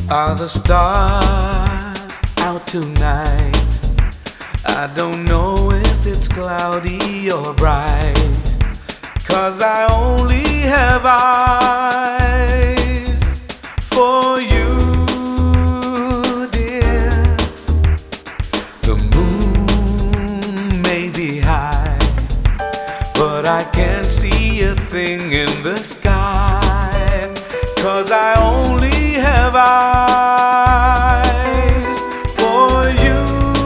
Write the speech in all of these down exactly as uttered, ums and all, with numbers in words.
Are the stars out tonight? I don't know if it's cloudy or bright, 'cause I only have eyes for you, dear. The moon may be high, but I can't see a thing in the sky, 'cause I only have eyes for you.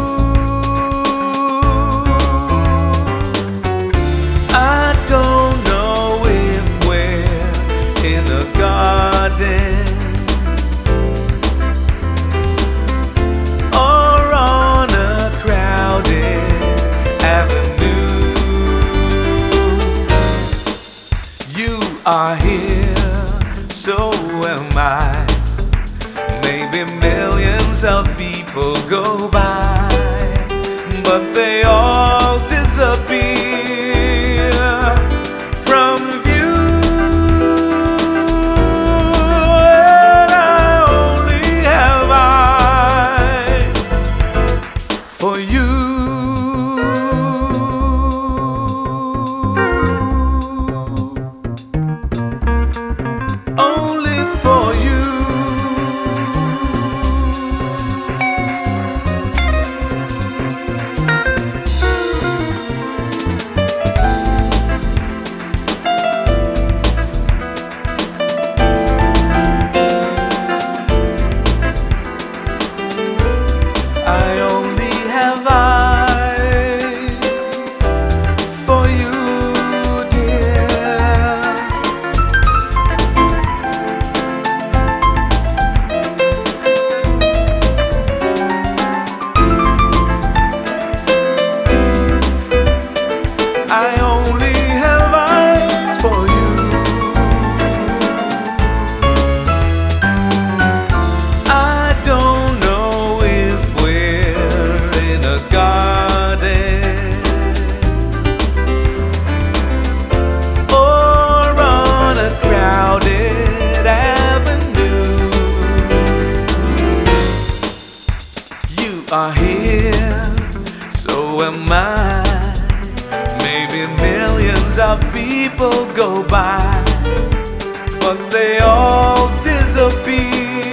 I don't know if we're in a garden or on a crowded avenue. You are here, so am I. Maybe millions of people go by, but they all disappear from view. And I only have eyes for you. Only for you. I only have eyes for you. I don't know if we're in a garden or on a crowded avenue. You are here, so am I. Maybe millions of people go by, but they all disappear.